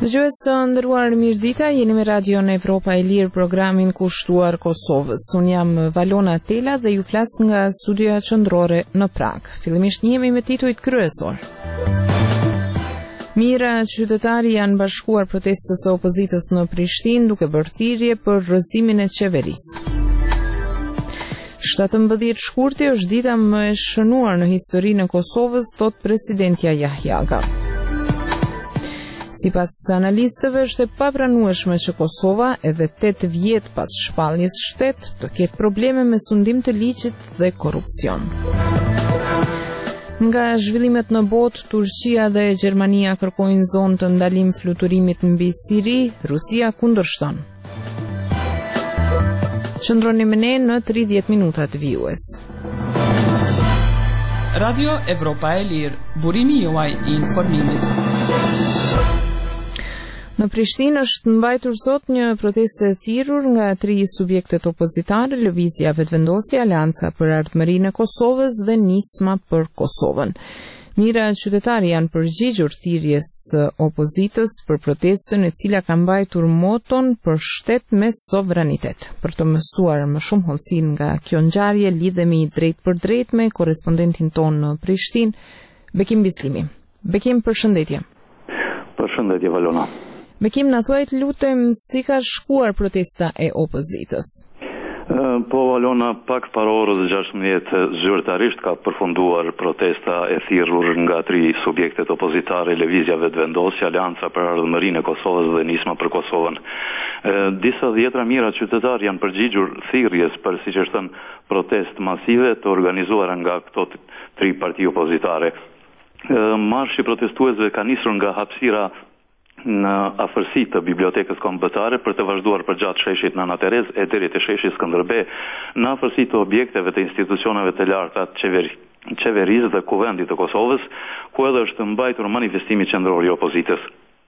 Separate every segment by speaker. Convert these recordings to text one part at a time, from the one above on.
Speaker 1: Dëgjues të nderuar, mirëdita, jeni me Radion Evropa e Lirë, programin kushtuar Kosovës. Unë jam Valona Tela dhe ju flas nga studioja qendrore në Prag. Fillimisht njihemi me titujt kryesor. Mira qytetari janë bashkuar protestës së opozitës në Prishtinë duke bërë thirrje për rrëzimin e qeverisë. 17 shkurti është dita më e shënuar në historinë e Kosovës, thot presidentja Jahjaga. Sipas analistëve, është e papranueshme që Kosova, edhe 8 vjet pas shpalljes shtet, të ketë probleme me sundim të ligjit dhe korrupsion. Nga zhvillimet në botë, Turqia dhe Gjermania kërkojnë zonë të ndalim fluturimit mbi Siri, Rusia kundërshton. Qëndroni me ne në 30 minuta të vijues.
Speaker 2: Radio Evropa e Lirë, burimi juaj i informimit.
Speaker 1: Në Prishtinë është mbajtur sot një protestë e thirrur nga 3 subjektet opozitare, Lëvizja Vetëvendosje, Aleanca për Ardhmërinë e Kosovës dhe Nisma për Kosovën. Mira qytetari janë përgjigjur thirrjes së opozitës për protestën e cila ka mbajtur moton për shtet me sovranitet. Për të mësuar më shumë hollësi nga kjo ngjarje, lidhemi drejt për drejt me korrespondentin tonë në Prishtinë, Bekim Bislimi. Bekim, përshëndetje.
Speaker 3: Përshëndetje, Valona.
Speaker 1: Bekim, na thuaj lutem, si ka shkuar protesta e opozitës?
Speaker 3: Po, Valona, pak para orës 16 zyrtarisht ka përfunduar protesta e thirrur nga 3 subjektet opozitare, Lëvizja Vetëvendosje, Aleanca për Ardhmërinë e Kosovës dhe Nisma për Kosovën. Disa dhjetra mijëra qytetarë janë përgjigjur thirrjes për, siç është thënë, protestë masive të organizuara nga këto 3 parti opozitare. Marshi protestuesve ka nisur nga hapësira në afërsi të bibliotekës kombëtare për të vazhduar përgjatë sheshit Nana Terez e deri te sheshi Skënderbej, në afërsi të objekteve të institucioneve të larta të qeverisë dhe kuvendit të Kosovës, ku edhe është mbajtur manifestimi qendror i opozitës.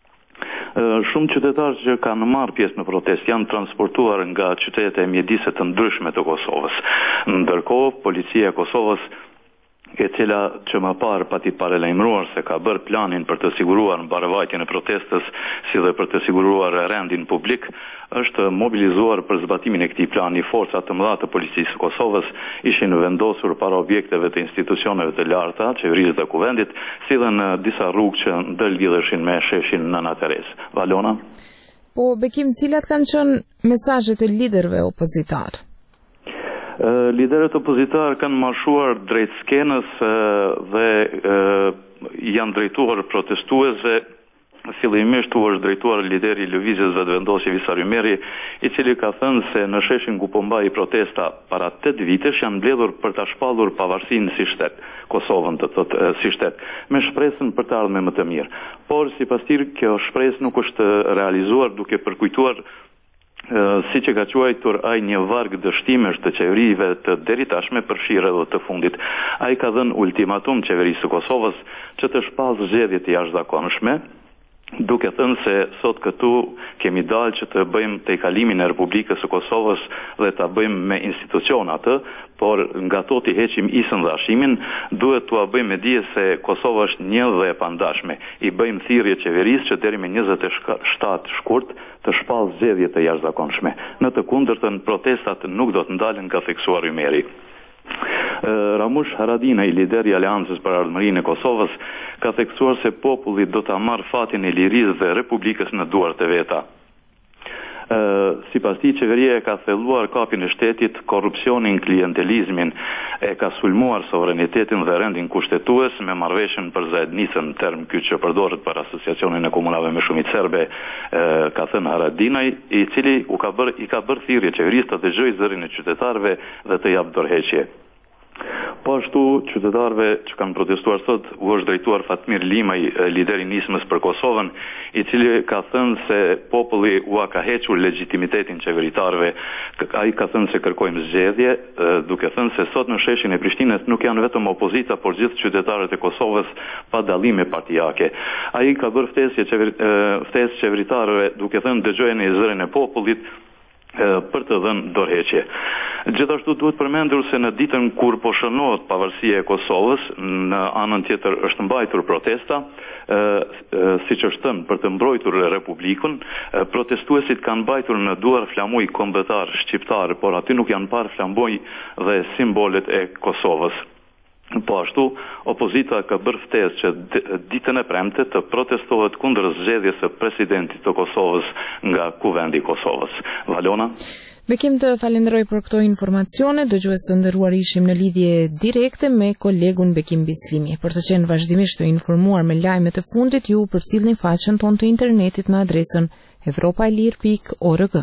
Speaker 3: Shumë qytetarë që kanë marrë pjesë në protestë janë transportuar nga qytete mjedise të ndryshme të Kosovës. Ndërkohë, policia e Kosovës, e cila që më parë pati paralajmëruar se ka bërë planin për të siguruar mbarvajtjen e protestës, si dhe për të siguruar rendin publik, është mobilizuar për zbatimin e këtij plani. Forcat të mëdha të policisë së Kosovës ishin vendosur para objekteve të institucioneve të larta, qeverisë dhe kuvendit, si dhe në disa rrugë që ndërlidheshin me sheshin Nana Terez. Valona?
Speaker 1: Po, Bekim, cilat kanë qenë mesazhet e liderëve opozitar?
Speaker 3: Liderët opozitar kanë marshuar drejt skenës dhe janë drejtuar protestuesve. Fillimisht u është drejtuar lideri i Lëvizjes Vetëvendosje Visar Ymeri, i cili ka thënë se në sheshin ku po mbahej protesta para 8 vitesh janë mbledhur për ta shpallur pavarësinë si shtet, Kosovën të thotë si shtet, me shpresën për të ardhmë më të mirë. Por sipas tij kjo shpresë nuk është realizuar, duke përkujtuar si që ka quajtur ai një varg dështimesh të qeverive të deri tashme përfshirë edhe të fundit. Ai ka dhënë ultimatum qeverisë së Kosovës që të shpallë zgjedhje të jashtëzakonshme, duke thënë se sot këtu kemi dalë që të bëjmë tejkalimin e Republikës së Kosovës dhe ta bëjmë me institucionat, por nga to t'i heqim isën dhe ashimin, duhet t'ua bëjmë me dije se Kosova është një dhe e pandashme. I bëjmë thirrje qeverisë që deri me 27 shkurt të shpallë zgjedhje të jashtëzakonshme. Në të kundërtën, protestat nuk do të ndalen, ka theksuar Ymeri. Ramush Haradinaj, lideri i Aleancës për Ardhmërinë e Kosovës, ka theksuar se populli do ta marrë fatin e lirisë dhe republikës në duart e veta. Sipas tij, qeveria e ka thelluar kapjen e shtetit, korrupsionin, klientelizmin, e ka sulmuar sovranitetin dhe rendin kushtetues me marrëveshjen për zajednicën, term ky që përdoret për asociacionin e komunave me shumicë serbe, ka thënë Haradinaj, i cili i ka bërë thirrje qeverisë të dëgjojë zërin e qytetarëve dhe të japë dorëheqje. Po ashtu, qytetarëve që kanë protestuar sot u është drejtuar Fatmir Limaj, lideri i Nismës për Kosovën, i cili ka thënë se populli u ka hequr legitimitetin qeveritarëve. Ai ka thënë se kërkojmë zgjedhje, duke thënë se sot në sheshin e Prishtinës nuk janë vetëm opozita, por gjithë qytetarët e Kosovës pa dallime partijake. Ai ka bërë ftesë qeveritarëve, duke thënë dëgjojeni zërin e popullit, për të dhënë dorëheqje. Gjithashtu duhet përmendur se në ditën kur po shënohet pavarësia e Kosovës, në anën tjetër është mbajtur protesta, siç është thënë, për të mbrojtur Republikën. Protestuesit kanë mbajtur në duar flamuj kombëtar shqiptar, por aty nuk janë parë flamuj dhe simbolet e Kosovës. Po ashtu, opozita ka bërë ftesë që ditën e premte të protestohet kundër zgjedhjes së presidentit të Kosovës nga Kuvendi i Kosovës. Valona?
Speaker 1: Bekim të falenderoj për këto informacione, dëgjues të nderuar ishim në lidhje direkte me kolegun Bekim Bislimi. Për të qenë vazhdimisht të informuar me lajmet e fundit, ju përcjellni faqen tonë të internetit në adresën evropailir.org.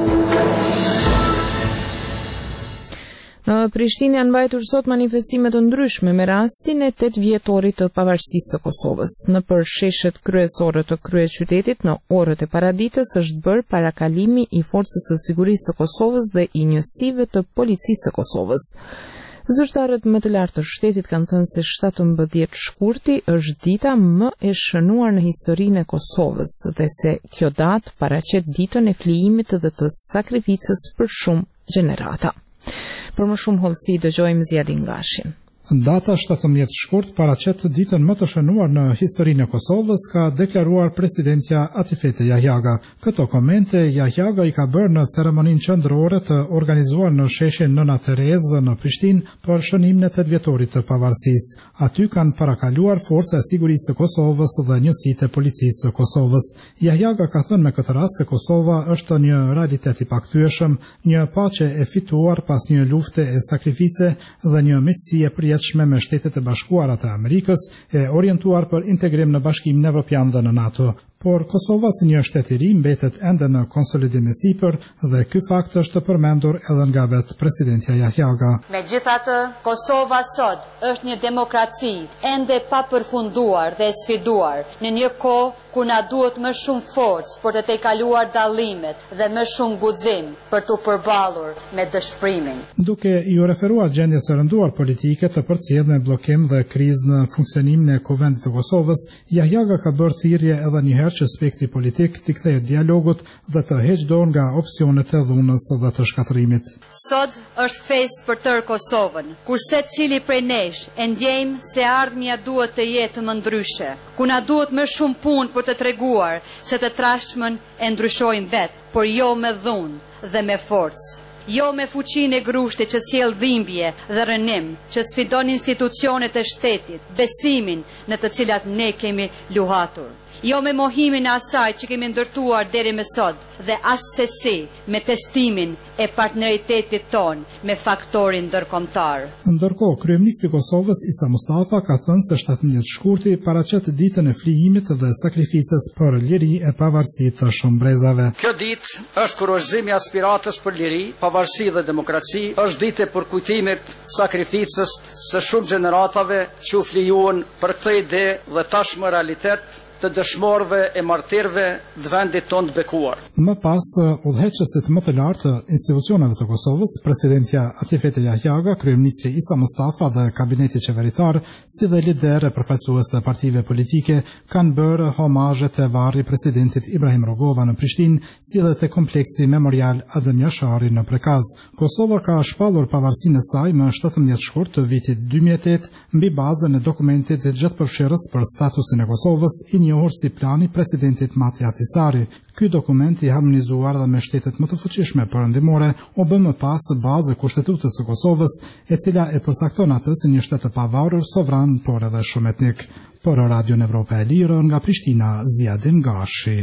Speaker 1: Në Prishtinë janë mbajtur sot manifestime të ndryshme me rastin e 8 vjetorit të pavarësisë së Kosovës. Nëpër sheshet kryesore të kryeqytetit në orët e paraditës është bërë parakalimi i Forcës së Sigurisë së Kosovës dhe i njësive të Policisë së Kosovës. Zyrtarët më të lartë të shtetit kanë thënë se 17 shkurti është dita më e shënuar në historinë e Kosovës dhe se kjo datë paraqet ditën e flijimit dhe të sakrificës për shumë gjenerata. Për më shumë hollësi dëgjojmë Zjadin Gashin.
Speaker 4: Data 17 shkurt paraqet ditën më të shënuar në historinë e Kosovës, ka deklaruar presidentja Atifete Jahjaga. Këto komente Jahjaga i ka bërë në ceremoninë qendrore të organizuar në sheshin Nëna Terezë në Prishtinë për shënimin e 8 vjetorit të pavarësisë. Aty kanë parakaluar Forca e Sigurisë së Kosovës dhe njësitë e Policisë së Kosovës. Jahjaga ka thënë me këtë rast se Kosova është një realitet i pakthyeshëm, një paqe e fituar pas një lufte e sakrifice dhe një miqësie përjetshme me Shtetet e Bashkuara të Amerikës e orientuar për integrim në Bashkimin Evropian dhe në NATO. Por Kosova si një shtet i ri mbetet ende në konsolidim e sipër dhe ky fakt është përmendur edhe nga vetë presidentja Jahjaga.
Speaker 5: Megjithatë, Kosova sot është një demokraci ende pa përfunduar dhe sfiduar në një kohë ku na duhet më shumë forcë për të tejkaluar dallimet dhe më shumë guxim për të përballur me dëshpërimin.
Speaker 4: Duke i referuar gjendjes së rënduar politike të përcjellë me bllokim dhe krizë në funksionimin e Kuvendit të Kosovës, Jahjaga ka bërë thirrje edhe një herë që spektri politik t'i kthehet dialogut dhe të heqë dorë nga opsionet e dhunës dhe të shkatërimit.
Speaker 5: Sot është festë për tërë Kosovën, kur secili prej nesh e ndjejmë se ardhmja duhet të jetë më ndryshe, ku na duhet më shumë punë për të treguar se të trashëmën e ndryshojnë vetë, por jo me dhunë dhe me forcë. Jo me fuqinë e grushtit që sjell dhimbje dhe rënim, që sfidon institucionet e shtetit, besimin në të cilat ne kemi luhatur. Jo me mohimin e asaj që kemi ndërtuar deri më sot dhe asesi me testimin e partneritetit ton me faktorin ndërkombëtar.
Speaker 4: Ndërkohë, kryeministri i Kosovës Isa Mustafa ka thënë se 17 shkurti paraqet ditën e flijimit dhe sakrificës për liri e pavarësi të shumë brezave.
Speaker 6: Kjo ditë është kurorëzimi i aspiratës për liri, pavarësi dhe demokraci, është ditë e përkujtimit sakrificës së shumë gjeneratave që u flijuan për këtë ide dhe tashmë realitet të dëshmorëve e martirëve të vendit tonë të bekuar.
Speaker 4: Më pas, udhëheqësit më të lartë të institucioneve të Kosovës, presidentja Atifete Jahjaga, kryeministri Isa Mustafa dhe kabineti qeveritar, si dhe liderë e përfaqësues të partive politike, kanë bërë homazhe te varri presidentit Ibrahim Rogova në Prishtinë, si dhe te kompleksi memorial Adem Jashari në Prekaz. Kosova ka shpallur pavarësinë e saj më 17 shkurt të vitit 2008 mbi bazën e dokumentit gjatëpërfshirës për statusin e Kosovës, i njohur si plani presidentit Mati Ahtisaari. Ky dokument i harmonizuar dhe me shtetet më të fuqishme perëndimore u bë më pas bazë e Kushtetutës së Kosovës, e cila e përcakton atë si një shtet të pavarur, sovran, por edhe shumë etnik. Për Radion Evropa e Lirë nga Prishtina, Zjadin Gashi.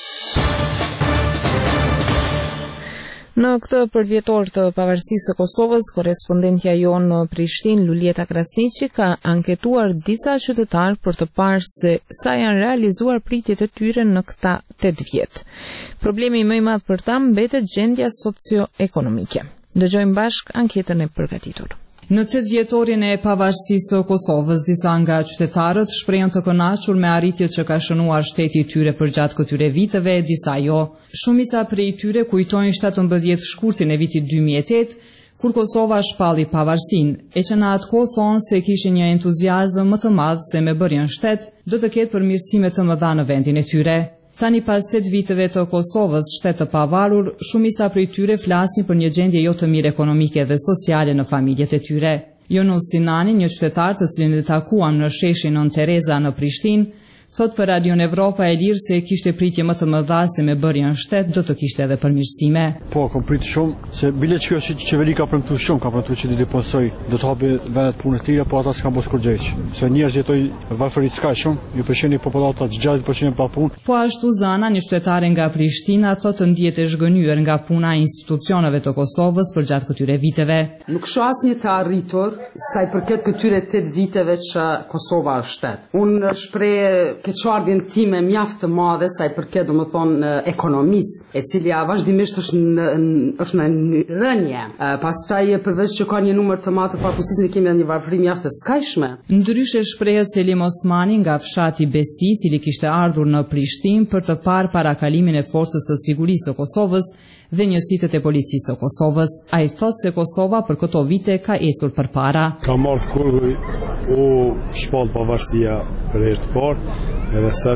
Speaker 1: Në këtë përvjetor të pavarësisë së Kosovës, korespondentja jonë në Prishtinë, Lulieta Krasniqi, ka anketuar disa qytetarë për të parë se sa janë realizuar pritjet e tyre në këta 8 vjet. Problemi më i madh për ta mbetet gjendja socio-ekonomike. Dëgjojmë bashkë anketën e përgatitur.
Speaker 2: Në 8 vjetorin e pavarësisë së Kosovës, disa nga qytetarët shprehen të kënaqur me arritjet që ka shënuar shteti i tyre përgjatë këtyre viteve, disa jo. Shumica prej tyre kujtojnë 17 shkurtin e vitit 2008, kur Kosova shpalli pavarësinë, e që në atë kohë thonë se kishin një entuziazëm më të madh se me bërjen shtet do të ketë përmirësime të mëdha në vendin e tyre. Tani pas 8 viteve të Kosovës, shtet të pavarur, shumica prej tyre flasin për një gjendje jo të mirë ekonomike dhe sociale në familjet e tyre. Jonus Sinani, një qytetar të cilin e takuam në sheshin Nën Tereza në Prishtinë, thot për Radion Evropa e Lirë se kishte pritje më të mëdha se me bërjen shtet do të kishte edhe përmirësime.
Speaker 7: Po, kam prit shumë se bile që qeveri ka premtuar shumë, ka premtuar që do të deposoj, do të hapi vetë punën e tij, po ata s'kan bos kur gjëj. Se njerëz jetoj varfëri s'ka shumë, ju përsheni popullata 60% pa punë.
Speaker 2: Po ashtu Zana, një qytetare nga Prishtina, thot të ndihet e zhgënyer nga puna e institucioneve të Kosovës për gjatë këtyre viteve.
Speaker 8: Nuk shoh asnjë të arritur sa i përket këtyre 8 viteve që Kosova është shtet. Unë shpreh keqardhjen time mjaft të madhe sa i përket domethënë ekonomisë, e cila vazhdimisht është në rënje. Pastaj përveç që ka një numër të madh të papunësisë, ne kemi edhe një varfëri mjaft të skajshme.
Speaker 2: Ndryshe shprehet Selim Osmani nga fshati Besi, i cili kishte ardhur në Prishtinë për të parë parakalimin e forcës së sigurisë së Kosovës dhe njësitë e policisë së Kosovës. Ai thotë se Kosova për këto vite ka esur përpara.
Speaker 7: Ka marrë kurrë u shpall pavarësia për herë të parë, edhe sa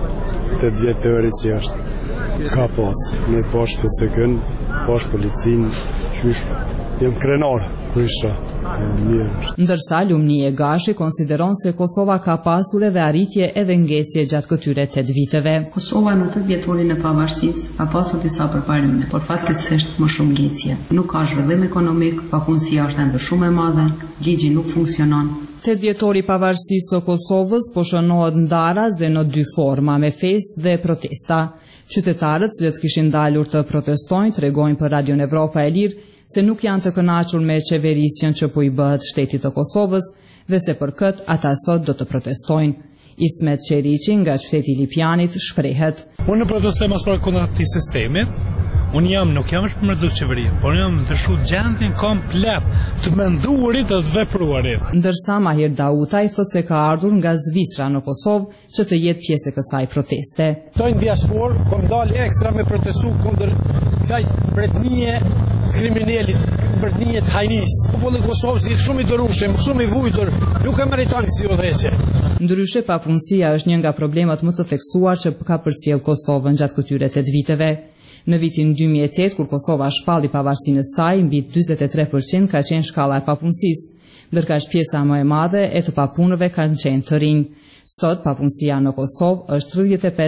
Speaker 7: 8 vjet teori që është ka pas me poshtë FSK-n, poshtë policinë, qysh jem krenar krisha mirë.
Speaker 2: Ndërsa Lumni e Gashi konsideron se Kosova ka pasur edhe arritje edhe ngecje gjatë këtyre 8 viteve.
Speaker 9: Kosova në 8 vjetorin e pavarësisë ka pasur disa përparime, por fatkeqësisht më shumë ngecje. Nuk ka zhvillim ekonomik, papunësia është ende shumë e madhe, ligji nuk funksionon.
Speaker 2: 8 vjetori pavarësisë së Kosovës po shënohet ndaras dhe në 2 forma, me festë dhe protesta. Qytetarët që kishin dalur të protestojnë tregojnë për Radion Evropa e Lirë se nuk janë të kënaqur me qeverisjen që po i bëhet shtetit të Kosovës dhe se për këtë ata sot do të protestojnë. Ismet Qeriqi nga qyteti i Lipjanit shprehet.
Speaker 10: Unë protestoj mos për kundër këtij sistemi. Nuk jam për mërdhë qeverinë, por jam të shu gjendin komplet të menduarit dhe të vepruarit.
Speaker 2: Ndërsa Mahir Dautaj thot se ka ardhur nga Zvicra në Kosovë që të jetë pjesë e kësaj proteste.
Speaker 11: Tojnë diaspor, kom dalë ekstra me protestu kundër kësaj mbretënie kriminalit, mbretënie të hajnis. Populli i Kosovës është shumë i dërueshëm, shumë i vujtur, nuk e meriton kësi udhëheqje.
Speaker 2: Ndryshe, papunësia është një nga problemet më të theksuar që ka përcjell Kosovën gjatë këtyre 8 viteve. Në vitin 2008, kur Kosova shpalli pavarësinë e saj, mbi 43% ka qenë shkalla e papunësisë, ndërkaq pjesa më e madhe e të papunëve kanë qenë të rinj. Sot papunësia në Kosovë është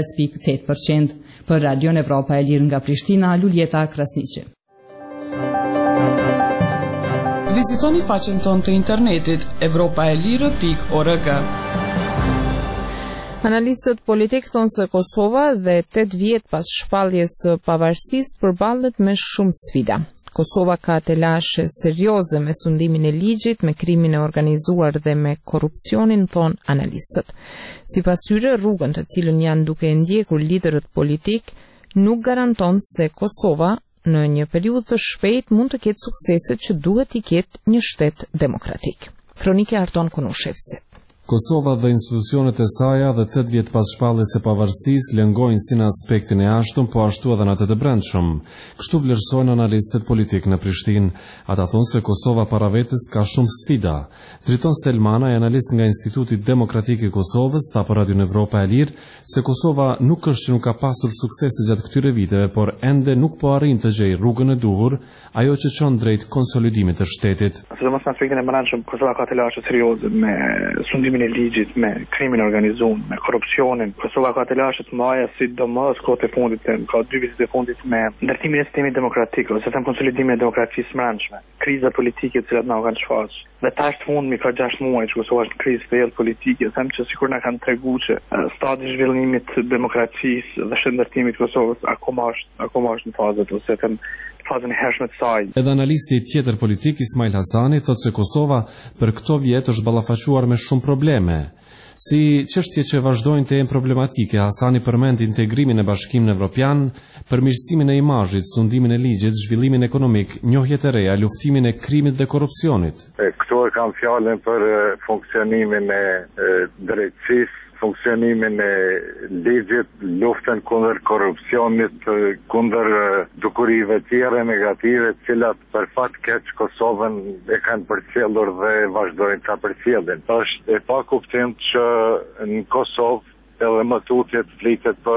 Speaker 2: 35.8%. Për Radion Evropa e Lirë nga Prishtina, Luljeta Krasniqi.
Speaker 12: Vizitoni faqen tonë të internetit evropaelire.org.
Speaker 1: Analistët politik thonë se Kosova dhe 8 vjet pas shpalljes së pavarësisë përballet me shumë sfida. Kosova ka telashe serioze me sundimin e ligjit, me krimin e organizuar dhe me korrupsionin, thonë analistët. Sipas tyre, rrugën të cilën janë duke ndjekur liderët politik nuk garanton se Kosova në një periudhë të shpejtë mund të ketë sukseset që duhet i ketë një shtet demokratik. Kronike Arton Konushevci.
Speaker 13: Kosova dhe institucionet e saja dhe 8 vjet pas shpalljes së pavarësisë lëngojnë si në aspektin e jashtëm, po ashtu edhe në atë të brendshëm. Kështu vlerësojnë analistët politik në Prishtinë. Ata thonë se Kosova para vetes ka shumë sfida. Driton Selmana, analist nga Instituti Demokratik i Kosovës, tha për Radion Evropa e Lirë se Kosova nuk është që nuk ka pasur suksese gjatë këtyre viteve, por ende nuk po arrin të gjejë rrugën e duhur, ajo që çon drejt konsolidimit të shtetit.
Speaker 14: Sidomos në aspektin e brendshëm, Kosova ka telashe serioze me sundimin e ligjit, me krimin organizuar, me korrupsionin. Kosova ka telashe të mëdha, sidomos kohët e fundit, ka 2 vitet e fundit me ndërtimin e sistemit demokratik ose them konsolidimin e demokracisë së brendshme. Kriza politike të cilat na kanë shfaqur. Dhe tash të fundmi ka 6 muaj që Kosova është në krizë thellë politike, them që sikur na kanë treguar që stadi i zhvillimit të demokracisë dhe shëndërtimit të Kosovës akoma është në fazën ose them fazën e hershme të saj.
Speaker 13: Edhe analisti tjetër politik Ismail Hasani thotë se Kosova për këto vjet është ballafaquar me shumë probleme. Si çështje që vazhdojnë të jenë problematike, Hasani përmend integrimin e Bashkimit Evropian, përmirësimin e imazhit, sundimin e ligjit, zhvillimin ekonomik, njohjet e reja, luftimin e krimit dhe korrupsionit.
Speaker 15: Këto e kam fjalën për funksionimin e drejtësisë, funksionimin e ligjit, luftën kundër korrupsionit, kundër dukurive tjera negative, cilat për fat keq Kosovën e kanë përcjellur dhe vazhdojnë ta përcjellin. Është e pakuptim që në Kosovë edhe më tutje të flitet për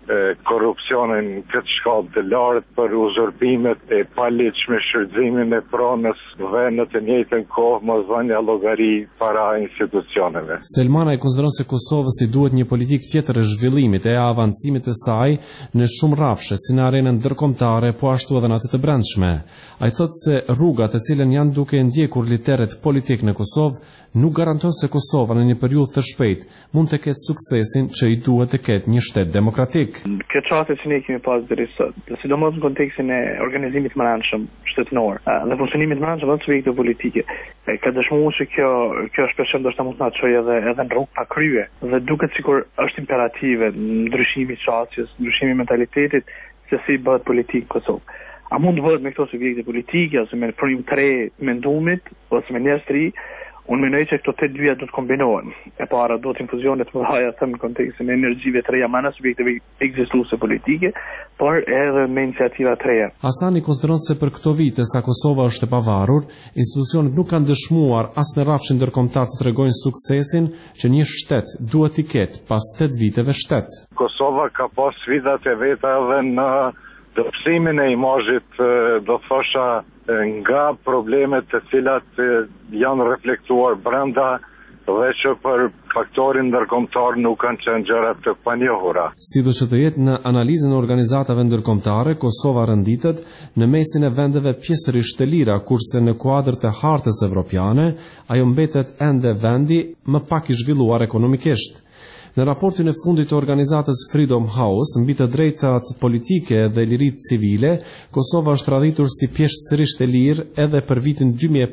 Speaker 15: korrupsionin këtë shkallë të lartë, për uzurpimet e paligjshme, shfrytëzimin e pronës dhe në të njëjtën kohë mosdhënia llogari para institucioneve.
Speaker 13: Selmana e konsideron se Kosovës i duhet një politikë tjetër e zhvillimit e avancimit të saj në shumë rrafshe, si në arenën ndërkombëtare, po ashtu edhe në atë të brendshme. Ai thotë se rrugat të cilën janë duke ndjekur liderët politik në Kosovë nuk garanton se Kosova në një periudhë të shpejtë mund të ketë suksesin që i duhet të ketë një shtet demokratik.
Speaker 14: Kjo çaste që ne kemi pas deri sot, sidomos në kontekstin e organizimit të brendshëm shtetëror dhe funksionimit të brendshëm të subjekte politike, ka dëshmuar se kjo shpesh ndoshta mund të na çojë edhe në rrugë pa krye dhe duket sikur është imperative ndryshimi i çastjes, ndryshimi i mentalitetit se si bëhet politikë në Kosovë. A mund të bëhet me këto subjekte politike ose me frymë të re mendumit ose me njerëz të ri? Unë mendoj që këto të dyja do të kombinohen. E para do të infuzione të mëdha në kontekstin e energjive të reja mana subjekteve ekzistuese politike, por edhe me iniciativa të reja.
Speaker 13: Hasani konsideron se për këto vite sa Kosova është e pavarur, institucionet nuk kanë dëshmuar as në rrafshin ndërkombëtar të tregojnë suksesin që një shtet duhet të ketë pas 8 viteve shtet.
Speaker 15: Kosova ka pas sfidat e veta edhe në dobësimin e imazhit, do thosha, nga problemet të cilat janë reflektuar brenda dhe që për faktorin ndërkombëtar nuk kanë qenë gjëra të panjohura.
Speaker 13: Sidoqë që të jetë në analizën e organizatave ndërkombëtare, Kosova renditet në mesin e vendeve pjesërisht të lira, kurse në kuadër të hartës evropiane, ajo mbetet ende vendi më pak i zhvilluar ekonomikisht. Në raportin e fundit të organizatës Freedom House, mbi të drejtat politike dhe liritë civile, Kosova është radhitur si pjesërisht e lirë edhe për vitin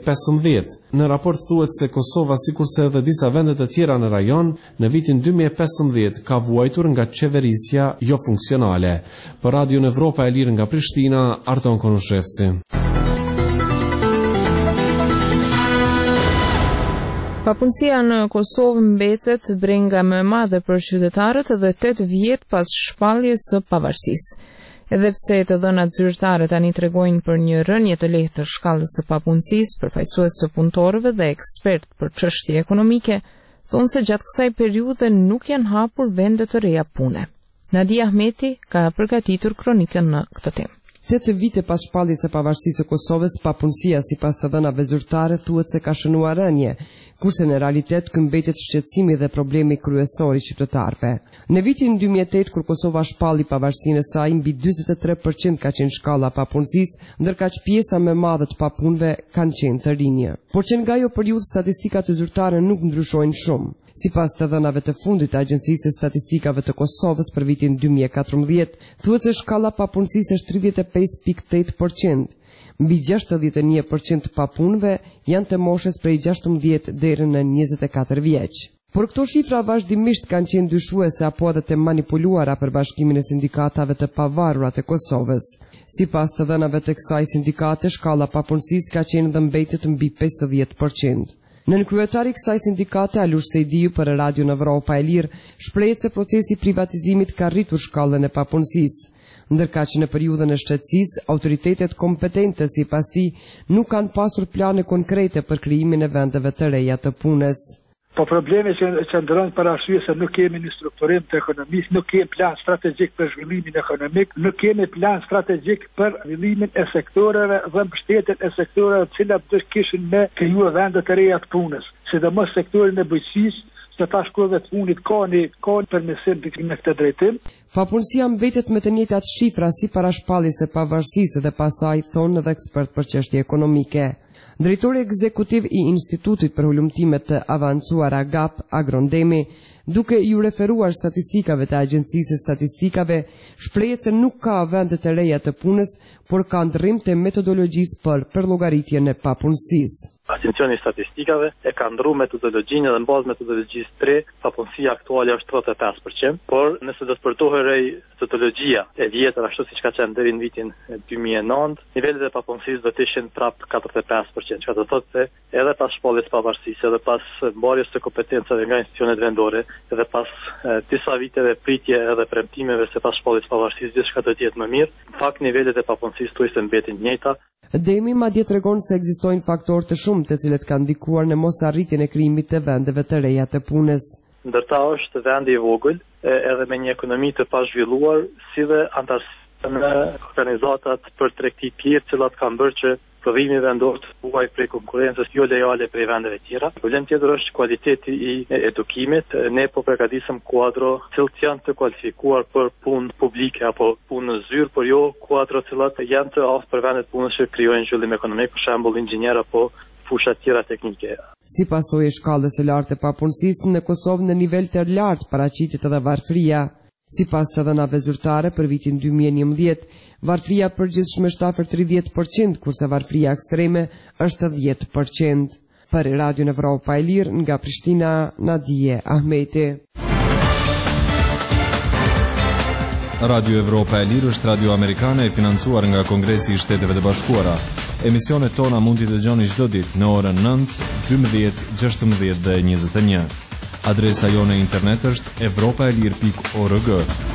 Speaker 13: 2015. Në raport thuhet se Kosova, sikurse edhe disa vende të tjera në rajon, në vitin 2015 ka vuajtur nga qeverisja jo funksionale. Për Radion Evropa e Lirë nga Prishtina, Arton Konushevci.
Speaker 1: Papunësia në Kosovë mbetet brenga më e madhe për qytetarët dhe 8 vjet pas shpalljes së pavarësisë. Edhe pse të dhënat zyrtare tani tregojnë për një rënje të lehtë të shkallës së papunësisë, përfaqësues të punëtorëve dhe ekspert për çështje ekonomike, thonë se gjatë kësaj periudhe nuk janë hapur vende të reja pune. Nadia Ahmeti ka përgatitur kronikën në këtë temë.
Speaker 16: 8 vite pas shpalljes së pavarësisë së Kosovës, papunësia sipas të dhënave zyrtare thuhet se ka shënuar rënje, kurse në realitet ky mbetet shqetësimi dhe problemi kryesor i qytetarëve. Në vitin 2008, kur Kosova shpalli pavarësinë e saj, mbi 43% ka qenë shkalla e papunësisë, ndërka që pjesa më e madhe të papunëve kanë qenë të rinj. Por që nga ajo periudhë statistikat e zyrtare nuk ndryshojnë shumë. Sipas të dhënave të fundit të Agjencisë së Statistikave të Kosovës për vitin 2014, thuhet se shkalla e papunësisë është 35.8%. Mbi 61% të papunëve janë të moshës prej 16 deri në 24 vjeç. Por këto shifra vazhdimisht kanë qenë dyshuese apo edhe të manipuluara për Bashkimin e Sindikatave të Pavarura të Kosovës. Sipas të dhënave të kësaj sindikate, shkalla e papunësisë ka qenë dhe mbetet mbi 50%. Nën kryetari i kësaj sindikate, Alush Sejdiu, për Radion Evropa e Lirë, shprehet se procesi i privatizimit ka rritur shkallën e papunësisë, ndërka që në periudhën e shtetësisë, autoritetet kompetente sipas tij nuk kanë pasur plane konkrete për krijimin e vendeve të reja të punës.
Speaker 17: Po problemi që ndron për arsye se nuk kemi një strukturim të ekonomisë, nuk kemi plan strategjik për zhvillimin ekonomik, nuk kemi plan strategjik për zhvillimin e sektoreve dhe mbështetjen e sektoreve të cilat do të kishin me krijuar vende të reja të punës, sidomos sektorin e bujqësisë, se ta shkollëve të punit ka një përmirësim në këtë drejtim.
Speaker 16: Papunësia mbetet me të njëjtat shifra si para shpalljes së pavarësisë dhe pasaj, thonë edhe ekspert për çështje ekonomike. Drejtori ekzekutiv i Institutit për Hulumtimet të Avancuara GAP, Agrondemi, duke ju referuar statistikave të Agjencisë së Statistikave, shprehet se nuk ka vende të reja të punës, por ka ndërrim të metodologjisë për llogaritjen e papunësisë.
Speaker 18: Agencioni i Statistikave e ka ndrru metodologjinë dhe në bazë metodologjisë 3, papunësia aktuale është 35%, por nëse do të përdorej metodologjia e vjetër ashtu siç ka qenë deri në vitin 2009, nivelet e papunësisë do të ishin prapë 45%, çka do të thotë se edhe pas shpalljes së pavarësisë, edhe pas mbarjes së kompetencave nga institucionet vendore, edhe pas disa viteve pritje edhe premtimeve se pas shpalljes së pavarësisë diçka do të jetë më mirë, në fakt nivelet e papunësisë tuaj se mbetin të njëjta.
Speaker 16: Demi madje tregon se ekzistojnë faktorë të shumtë të cilët kanë ndikuar në mosarritjen e krijimit të vendeve të reja të punës.
Speaker 18: Ndërta është vendi i vogël edhe me një ekonomi të pazhvilluar, si dhe antarësia në organizatat për tregti tjerë, cilat kanë bërë që prodhimi vendor të huaj prej konkurrencës jo lojale prej vendeve tjera. Problem tjetër është kualiteti i edukimit. Ne po përgatisim kuadro cilët janë të kualifikuar për punë publike apo punë në zyrë, por jo kuadro cilat janë të aftë për vendet punës që krijojnë zhvillim ekonomik, për shembull inxhinier apo fusha tjera teknike.
Speaker 16: Si pasojë e shkallës së lartë të papunësisë në Kosovë në nivel të lartë paraqitet edhe varfëria. Sipas të dhënave zyrtare për vitin 2011, varfëria përgjithshme është afër 30%, kurse varfëria ekstreme është 10%. Për Radio Evropa e Lirë nga Prishtina, Nadije Ahmeti.
Speaker 13: Radio Evropa e Lirë është radio amerikane e financuar nga Kongresi i Shteteve të Bashkuara. Emisionet tona mund t'i dëgjoni çdo ditë në orën 9, 12, 16 dhe 21. Adresa jone internet është evropaelir.org.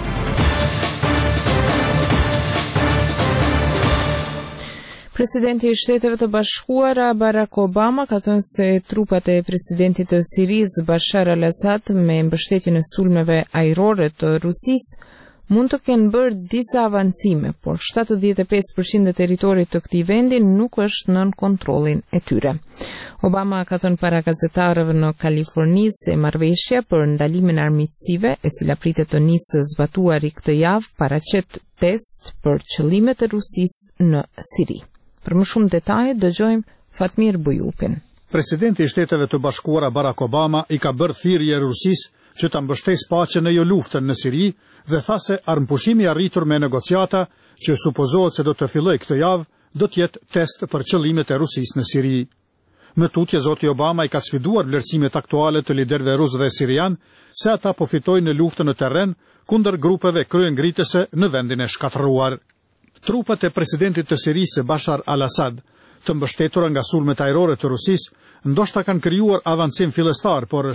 Speaker 1: Presidenti i Shteteve të Bashkuara Barack Obama ka thënë se trupat e presidentit të Sirisë Bashar al-Assad me mbështetjen e sulmeve ajrore të Rusisë mund të kenë bërë disa avancime, por 75% e teritorit të këtij vendi nuk është nën kontrollin e tyre. Obama ka thënë para gazetarëve në Kaliforni se marrëveshja për ndalimin e armiqësive, e cila pritet të nisë zbatuari këtë javë, paraqet test për qëllimet e Rusisë në Siri. Për më shumë detaje dëgjojmë Fatmir Bujupin.
Speaker 19: Presidenti i Shteteve të Bashkuara Barack Obama i ka bërë thirrje Rusisë që ta mbështesë paqen e jo luftën në Siri dhe tha se armëpushimi arritur me negociata që supozohet se do të fillojë këtë javë do të jetë test për qëllimet e Rusisë në Siri. Më tutje zoti Obama i ka sfiduar vlerësimet aktuale të liderëve rus dhe sirian se ata po fitojnë në luftën në terren kundër grupeve kryengritëse në vendin e shkatëruar. Trupat e presidentit të Sirisë Bashar al-Assad, të mbështetura nga sulmet ajrore të Rusisë, ndoshta kanë krijuar avancim fillestar, por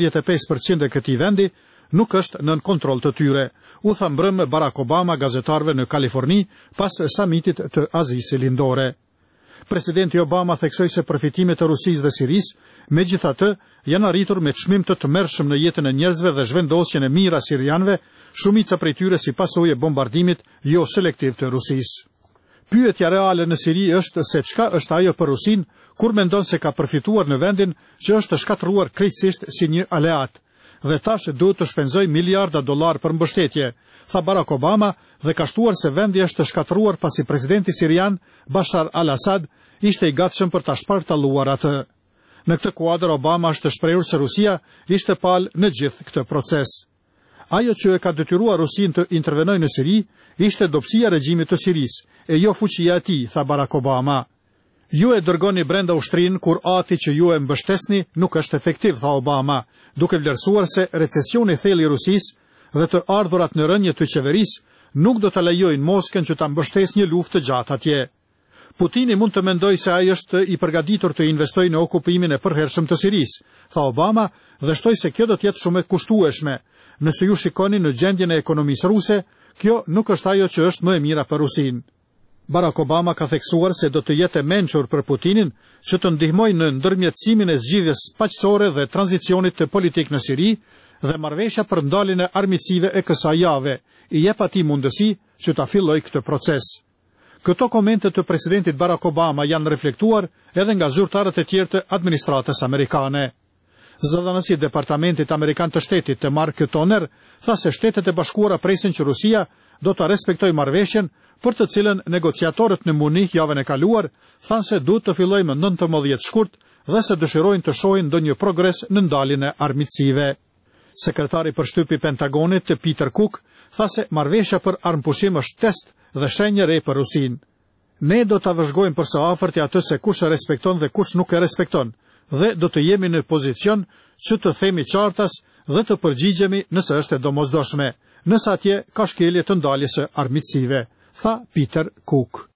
Speaker 19: 75% e këtij vendi nuk është nën kontroll të tyre, u tha mbrëmë Barack Obama gazetarëve në Kaliforni pas samitit të Azisë Lindore. Presidenti Obama theksoi se përfitimet e Rusisë dhe Sirisë, megjithatë, janë arritur me çmim të tmerrshëm në jetën e njerëzve dhe zhvendosjen e mira sirianëve, shumica prej tyre si pasojë e bombardimit jo selektiv të Rusisë. Pyetja reale në Siri është se çka është ajo për Rusin kur mendon se ka përfituar në vendin që është shkatëruar krejtësisht si një aleat, dhe tash duhet të shpenzojë miliarda dollar për mbështetje, tha Barack Obama dhe ka shtuar se vendi është shkatëruar pasi presidenti sirian Bashar al-Assad ishte i gatshëm për ta shpartalluar atë. Në këtë kuadër Obama është shprehur se Rusia ishte palë në gjithë këtë proces. Ajo që e ka detyruar Rusin të intervenojë në Siri ishte dobësia e regjimit të Sirisë, e jo fuqia e tij, tha Barack Obama. Ju e dërgoni brenda ushtrin kur ati që ju e mbështesni nuk është efektiv, tha Obama, duke vlerësuar se recesioni i thellë i Rusisë dhe të ardhurat në rënje të qeverisë nuk do të lejojnë Moskën që ta mbështesë një luftë të gjatë atje. Putini mund të mendojë se ai është i përgatitur të investojë në okupimin e përhershëm të Sirisë, tha Obama, dhe shtoi se kjo do të jetë shumë e kushtueshme. Nëse ju shikoni në gjendjen e ekonomisë ruse, kjo nuk është ajo që është më e mira për Rusinë. Barack Obama ka theksuar se do të jetë e mençur për Putinin që të ndihmojë në ndërmjetësimin e zgjidhjes paqësore dhe tranzicionit të politik në Siri dhe marrëveshja për ndaljen e armiqësive e kësaj jave i jep atij mundësi që ta fillojë këtë proces. Këto komente të presidentit Barack Obama janë reflektuar edhe nga zyrtarët e tjerë të administratës amerikane. Zëdhënësi i Departamentit Amerikan të Shtetit të Mark Toner tha se Shtetet e Bashkuara presin që Rusia do ta respektojë marrëveshjen për të cilën negociatorët në Munich javën e kaluar thanë se duhet të fillojë më 19 shkurt dhe se dëshirojnë të shohin ndonjë progres në ndaljen e armiqësive. Sekretari për shtypi i Pentagonit Peter Cook tha se marrëveshja për armëpushim është test dhe shenjë re për Rusinë. Ne do ta vëzhgojmë përse afërt atë se kush e respekton dhe kush nuk e respekton, dhe do të jemi në pozicion që të themi qartas dhe të përgjigjemi nëse është e domosdoshme, nëse atje ka shkelje të ndaljes së armiqësive, tha Peter Cook.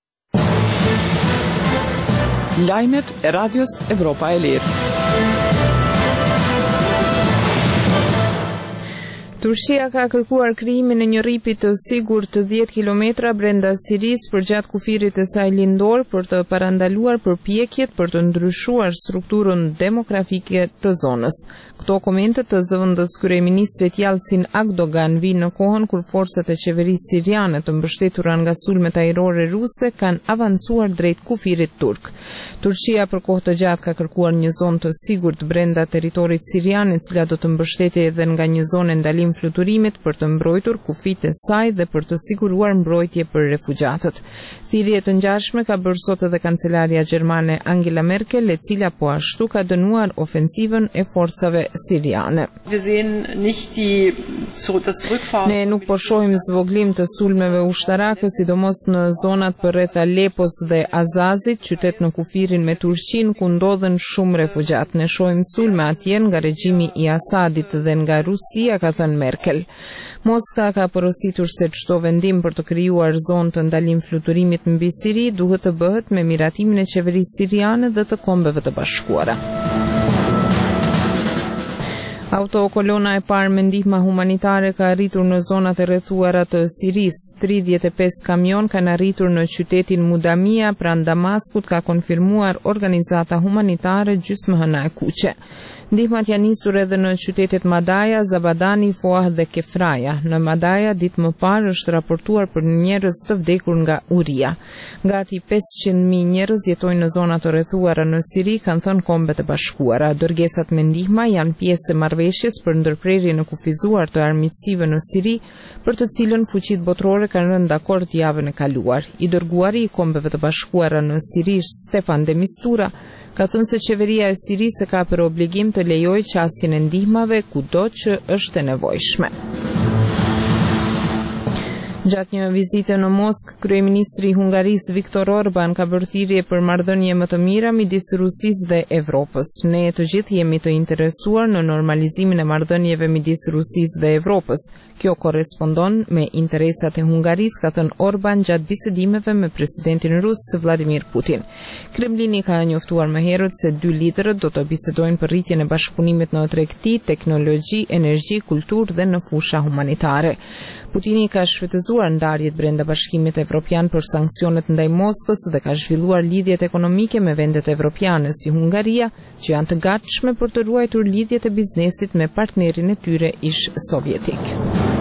Speaker 12: Lajmet e Radios Evropa e Lirë.
Speaker 1: Turqia ka kërkuar krijimin e një rripi të sigurt të 10 kilometra brenda Sirisë përgjatë kufirit të saj lindor për të parandaluar përpjekjet për të ndryshuar strukturën demografike të zonës. Këto komente të zëvendës kryeministrit Yalcin Akdogan vinë në kohën kur forcat e qeverisë siriane të mbështetura nga sulmet ajrore ruse kanë avancuar drejt kufirit turk. Turqia për kohë të gjatë ka kërkuar një zonë të sigurt brenda territorit sirian, e cila do të mbështetej edhe nga një zonë ndalim fluturimit për të mbrojtur kufijtë e saj dhe për të siguruar mbrojtje për refugjatët. Thirrje të ngjashme ka bërë sot edhe kancelaria gjermane Angela Merkel, e cila po ashtu ka dënuar ofensivën e forcave siriane. Ne nuk po shohim zvoglim të sulmeve ushtarake, sidomos në zonat përreth Alepos dhe Azazit, qytet në kufirin me Turqinë ku ndodhen shumë refugjat. Ne shohim sulme atje nga regjimi i Asadit dhe nga Rusia, ka thënë Merkel. Moska ka porositur se çdo vendim për të krijuar zonë të ndalim fluturimit mbi Siri duhet të bëhet me miratimin e qeverisë siriane dhe të Kombeve të Bashkuara. Autokolona e parë me ndihma humanitare ka arritur në zonat e rrethuara të Sirisë. 35 kamion kanë arritur në qytetin Mudamia pranë Damaskut, ka konfirmuar organizata humanitare Gjysmëhëna e Kuqe. Ndihmat janë nisur edhe në qytetet Madaja, Zabadani, Foah dhe Kefraja. Në Madaja, ditë më parë është raportuar për njerëz të vdekur nga uria. Gati 500.000 njerëz jetojnë në zonat të rrethuara në Siri, kanë thënë Kombet e Bashkuara. Dërgesat me ndihma janë pjesë e marrëveshjes për ndërprerjen e kufizuar të armiqësive në Siri, për të cilën fuqitë botërore kanë rënë dakord javën e kaluar. I dërguari i Kombeve të Bashkuara në Siri, Stefan de Mistura, ka thënë se qeveria e Sirisë ka për obligim të lejojë qasjen e ndihmave kudo që është e nevojshme. Gjatë një vizite në Moskë, kryeministri i Hungarisë Viktor Orban ka bërë thirrje për marrëdhënie më të mira midis Rusisë dhe Evropës. Ne të gjithë jemi të interesuar në normalizimin e marrëdhënieve midis Rusisë dhe Evropës. Kjo korrespondon me interesat e Hungarisë, ka thënë Orban gjatë bisedimeve me presidentin rus Vladimir Putin. Kremlini ka njoftuar më herët se dy liderët do të bisedojnë për rritjen e bashkëpunimit në tregti, teknologji, energji, kulturë dhe në fusha humanitare. Putini ka shfrytëzuar ndarjet brenda Bashkimit Evropian për sanksionet ndaj Moskës dhe ka zhvilluar lidhjet ekonomike me vendet evropiane si Hungaria, që janë të gatshme për të ruajtur lidhjet e biznesit me partnerin e tyre ish sovjetik.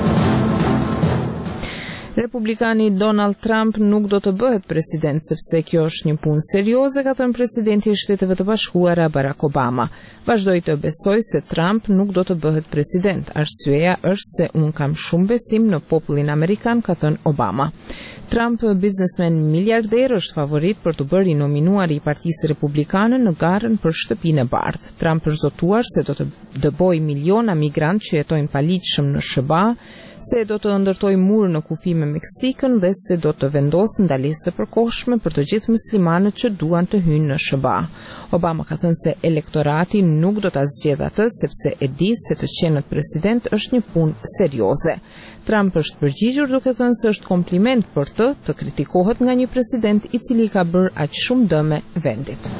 Speaker 1: Republikani Donald Trump nuk do të bëhet president sepse kjo është një punë serioze, ka thënë presidenti i Shteteve të Bashkuara Barack Obama. Vazhdoi të besoj se Trump nuk do të bëhet president. Arsyeja është se unë kam shumë besim në popullin amerikan, ka thënë Obama. Trump, biznesmen miliarder, është favorit për të bërë i nominuar i Partisë Republikane në garën për shtëpinë e bardhë. Trump është zotuar se do të dëbojë miliona migrantë që jetojnë paligjshëm në SBA, se do të ndërtoj mur në kufi me Meksikën dhe se do të vendosë ndalesë të përkohshme për të gjithë muslimanët që duan të hyjnë në SBA. Obama ka thënë se elektorati nuk do ta zgjedhë atë sepse e di se të qenë president është një punë serioze. Trump është përgjigjur duke thënë se është kompliment për të kritikohet nga një president i cili ka bërë aq shumë dëme vendit.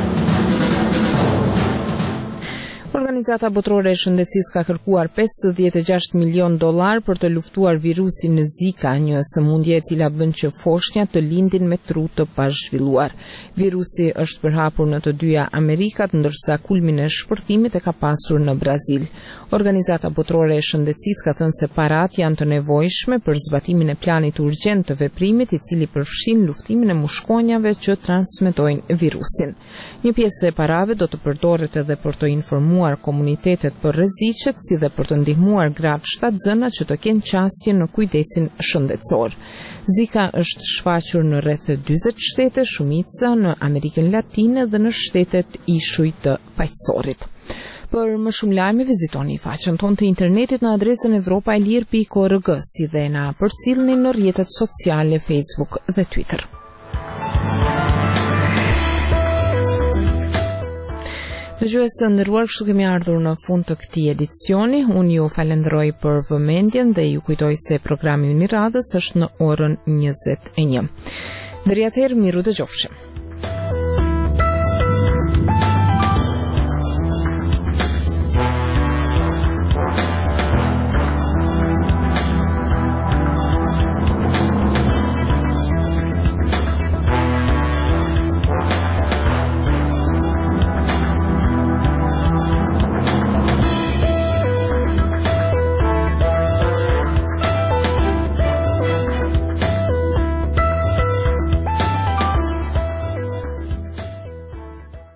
Speaker 1: Organizata Botërore e Shëndetësisë ka kërkuar $56 milion për të luftuar virusin Zika, një sëmundje e cila bën që foshnja të lindin me tru të pazhvilluar. Virusi është përhapur në të dyja Amerikat, ndërsa kulmin e shpërthimit e ka pasur në Brazil. Organizata Botërore e Shëndetësisë ka thënë se parat janë të nevojshme për zbatimin e planit urgjent të veprimit, i cili përfshin luftimin e mushkonjave që transmetojnë virusin. Një pjesë e parave do të përdoret edhe për të informuar komunitetet për rreziqet, si dhe për të ndihmuar gratë shtatzëna që të kenë qasje në kujdesin shëndetësor. Zika është shfaqur në rreth 40 shtete, shumica në Amerikën Latine dhe në shtetet ishuj të paqësorit. Për më shumë lajme vizitoni faqen tonë të internetit në adresën evropaelir.org, si dhe na përcillni në rrjetet sociale Facebook dhe Twitter. Dëgjues të nderuar, kështu kemi ardhur në fund të këtij edicioni. Unë ju falenderoj për vëmendjen dhe ju kujtoj se programi ynë i radhës është në orën 21. Deri atëherë, miru dëgjofshim.